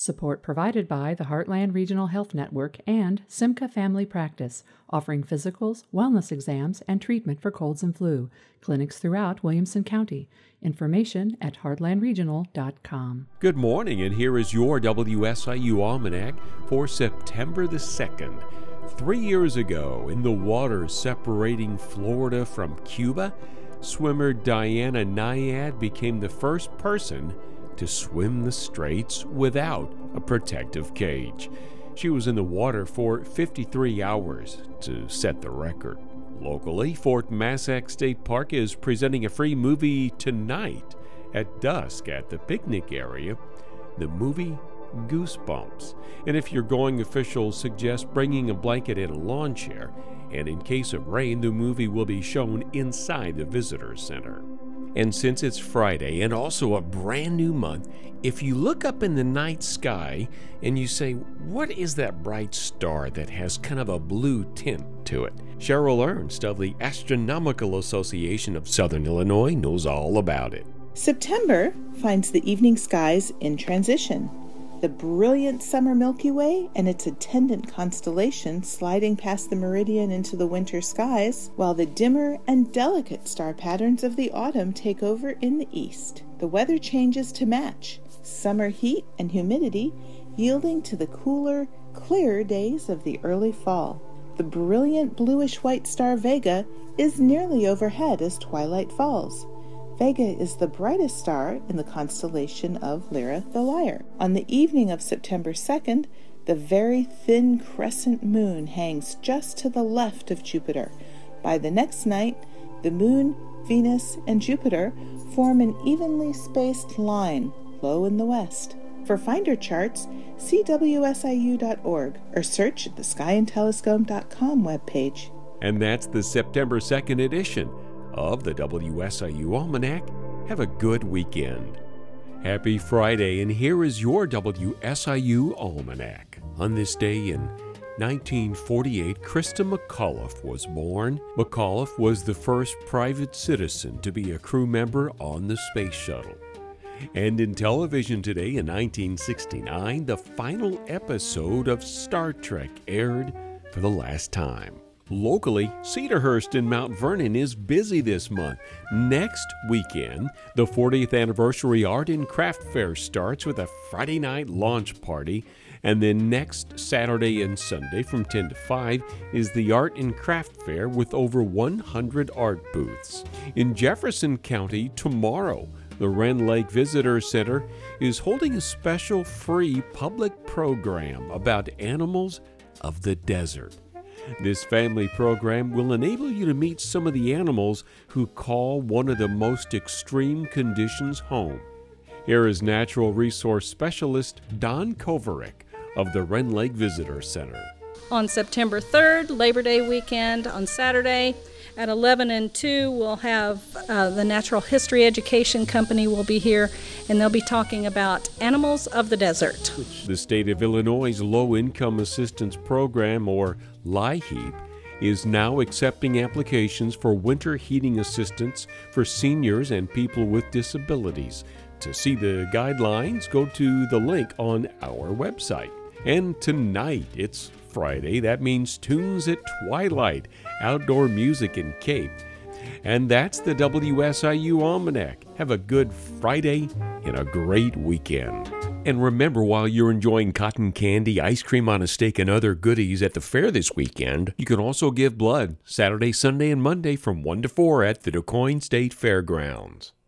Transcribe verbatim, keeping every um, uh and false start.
Support provided by the Heartland Regional Health Network and Simca Family Practice, offering physicals, wellness exams, and treatment for colds and flu. Clinics throughout Williamson County. Information at heartland regional dot com. Good morning, and here is your W S I U Almanac for September the second. Three years ago, in the waters separating Florida from Cuba, swimmer Diana Nyad became the first person to swim the straits without a protective cage. She was in the water for fifty-three hours to set the record. Locally, Fort Massac State Park is presenting a free movie tonight at dusk at the picnic area. The movie Goosebumps. And if you're going, officials suggest bringing a blanket and a lawn chair. And in case of rain, the movie will be shown inside the visitor center. And since it's Friday and also a brand new month, if you look up in the night sky and you say, what is that bright star that has kind of a blue tint to it? Cheryl Ernst of the Astronomical Association of Southern Illinois knows all about it. September finds the evening skies in transition. The brilliant summer Milky Way and its attendant constellation sliding past the meridian into the winter skies, while the dimmer and delicate star patterns of the autumn take over in the east. The weather changes to match, summer heat and humidity yielding to the cooler, clearer days of the early fall. The brilliant bluish-white star Vega is nearly overhead as twilight falls. Vega is the brightest star in the constellation of Lyra the Lyre. On the evening of September second, the very thin crescent moon hangs just to the left of Jupiter. By the next night, the moon, Venus, and Jupiter form an evenly spaced line low in the west. For finder charts, see W S I U dot org or search the sky and telescope dot com webpage. And that's the September second edition of the W S I U Almanac. Have a good weekend. Happy Friday, and here is your W S I U Almanac. On this day in nineteen forty-eight, Christa McAuliffe was born. McAuliffe was the first private citizen to be a crew member on the space shuttle. And in television today in nineteen sixty-nine, the final episode of Star Trek aired for the last time. Locally, Cedarhurst in Mount Vernon is busy this month. Next weekend, the fortieth anniversary Art and Craft Fair starts with a Friday night launch party. And then next Saturday and Sunday from ten to five is the Art and Craft Fair with over one hundred art booths. In Jefferson County, tomorrow, the Wren Lake Visitor Center is holding a special free public program about animals of the desert. This family program will enable you to meet some of the animals who call one of the most extreme conditions home. Here is Natural Resource Specialist Don Kovaric of the Wren Lake Visitor Center. On September third, Labor Day weekend, on Saturday at eleven and two, we'll have uh, the Natural History Education Company will be here, and they'll be talking about animals of the desert. The state of Illinois' Low Income Assistance Program, or LIHEAP, is now accepting applications for winter heating assistance for seniors and people with disabilities. To see the guidelines, go to the link on our website. And tonight, it's Friday. That means Tunes at Twilight, outdoor music in Cape. And that's the W S I U Almanac. Have a good Friday and a great weekend. And remember, while you're enjoying cotton candy, ice cream on a stick, and other goodies at the fair this weekend, you can also give blood Saturday, Sunday, and Monday from one to four at the DuQuoin State Fairgrounds.